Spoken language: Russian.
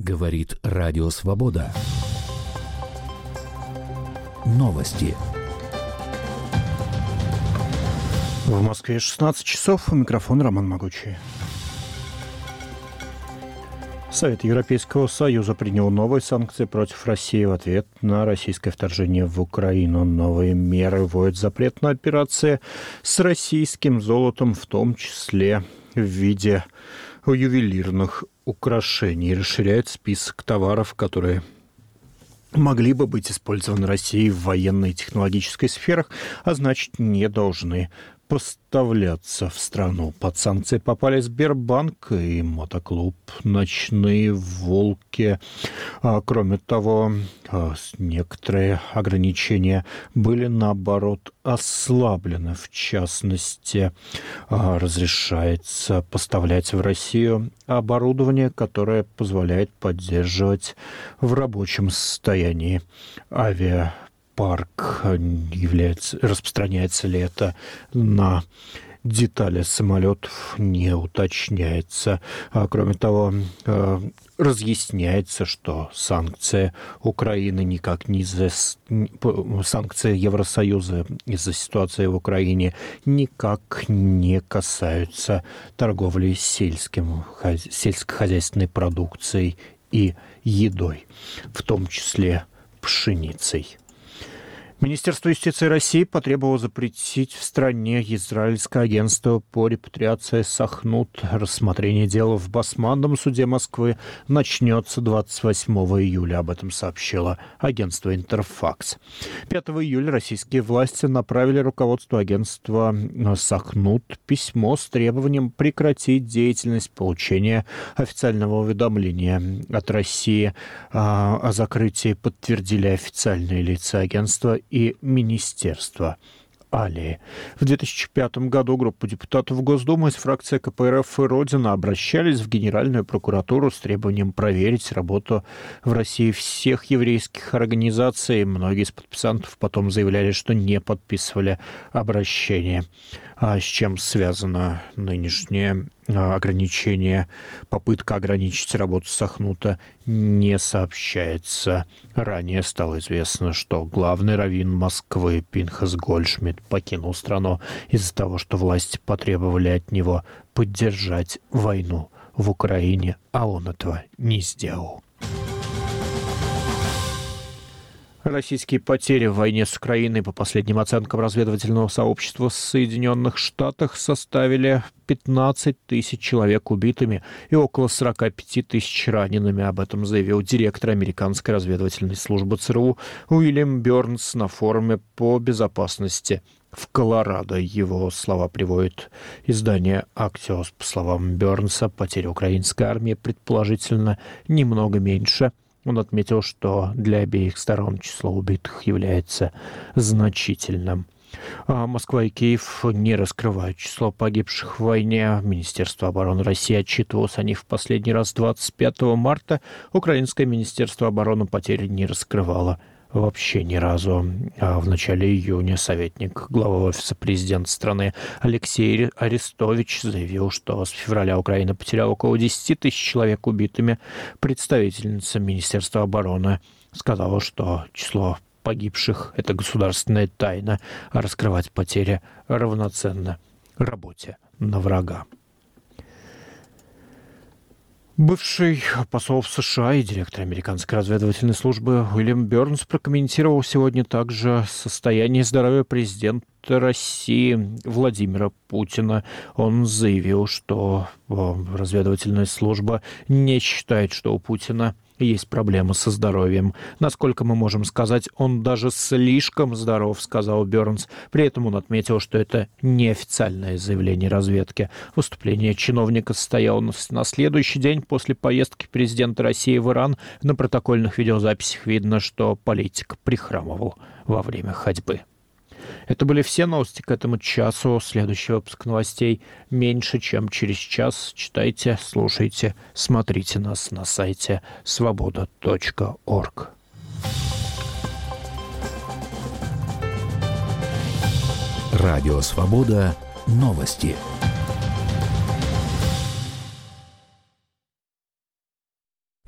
Говорит Радио Свобода. Новости. В Москве 16 часов. Микрофон Роман Могучий. Совет Европейского Союза принял новые санкции против России в ответ на российское вторжение в Украину. Новые меры вводят запрет на операции с российским золотом, в том числе в виде ювелирных украшений. Расширяет список товаров, которые могли бы быть использованы Россией в военной и технологической сферах, а значит, не должны поставляться в страну. Под санкции попали Сбербанк и мотоклуб «Ночные волки». Кроме того, некоторые ограничения были, наоборот, ослаблены. В частности, разрешается поставлять в Россию оборудование, которое позволяет поддерживать в рабочем состоянии авиапарк. Распространяется ли это на детали самолетов, не уточняется. Кроме того, разъясняется, что санкции Украины никак не санкции Евросоюза из-за ситуации в Украине никак не касаются торговли сельскохозяйственной продукцией и едой, в том числе пшеницей. Министерство юстиции России потребовало запретить в стране израильское агентство по репатриации «Сахнут». Рассмотрение дела в Басманном суде Москвы начнется 28 июля. Об этом сообщило агентство «Интерфакс». 5 июля российские власти направили руководству агентства «Сахнут» письмо с требованием прекратить деятельность получения официального уведомления от России. О закрытии подтвердили официальные лица агентства и Министерства Алии. В 2005 году группа депутатов Госдумы из фракции КПРФ и Родина обращались в Генеральную прокуратуру с требованием проверить работу в России всех еврейских организаций. Многие из подписантов потом заявляли, что не подписывали обращение. А с чем связано нынешнее ограничение, попытка ограничить работу Сахнута, не сообщается. Ранее стало известно, что главный раввин Москвы Пинхас Гольдшмидт покинул страну из-за того, что власти потребовали от него поддержать войну в Украине, а он этого не сделал. Российские потери в войне с Украиной, по последним оценкам разведывательного сообщества в Соединенных Штатах, составили 15 тысяч человек убитыми и около 45 тысяч ранеными. Об этом заявил директор американской разведывательной службы ЦРУ Уильям Бёрнс на форуме по безопасности в Колорадо. Его слова приводит издание «Аксиос». По словам Бёрнса, потери украинской армии предположительно немного меньше. Он отметил, что для обеих сторон число убитых является значительным. Москва и Киев не раскрывают число погибших в войне. Министерство обороны России отчитывалось о них в последний раз 25 марта. Украинское министерство обороны потери не раскрывало вообще ни разу. В начале июня советник главы офиса президента страны Алексей Арестович заявил, что с февраля Украина потеряла около 10 тысяч человек убитыми. Представительница Министерства обороны сказала, что число погибших – это государственная тайна, а раскрывать потери равноценно работе на врага. Бывший посол в США и директор американской разведывательной службы Уильям Бёрнс прокомментировал сегодня также состояние здоровья президента России Владимира Путина. Он заявил, что разведывательная служба не считает, что у Путина есть проблемы со здоровьем. Насколько мы можем сказать, он даже слишком здоров, сказал Бёрнс. При этом он отметил, что это неофициальное заявление разведки. Выступление чиновника состоялось на следующий день после поездки президента России в Иран. На протокольных видеозаписях видно, что политик прихрамывал во время ходьбы. Это были все новости к этому часу. Следующий выпуск новостей меньше, чем через час. Читайте, слушайте, смотрите нас на сайте svoboda.org. Радио Свобода. Новости.